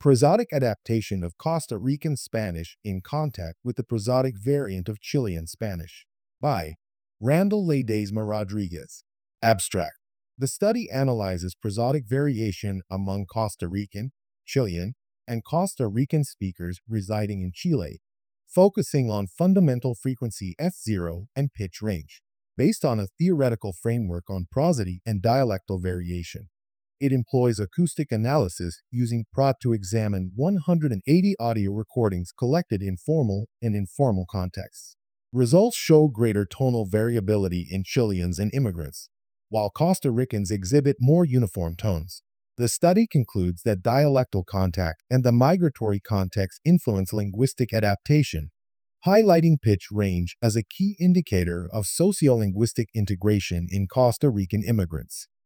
Prosodic adaptation of Costa Rican Spanish in contact with the prosodic variant of Chilean Spanish. By Randall Ledesma Rodriguez. Abstract. The study analyzes prosodic variation among Costa Rican, Chilean, and Costa Rican speakers residing in Chile, focusing on fundamental frequency F0 and pitch range, based on a theoretical framework on prosody and dialectal variation. It employs acoustic analysis using PROT to examine 180 audio recordings collected in formal and informal contexts. Results show greater tonal variability in Chileans and immigrants, while Costa Ricans exhibit more uniform tones. The study concludes that dialectal contact and the migratory context influence linguistic adaptation, highlighting pitch range as a key indicator of sociolinguistic integration in Costa Rican immigrants.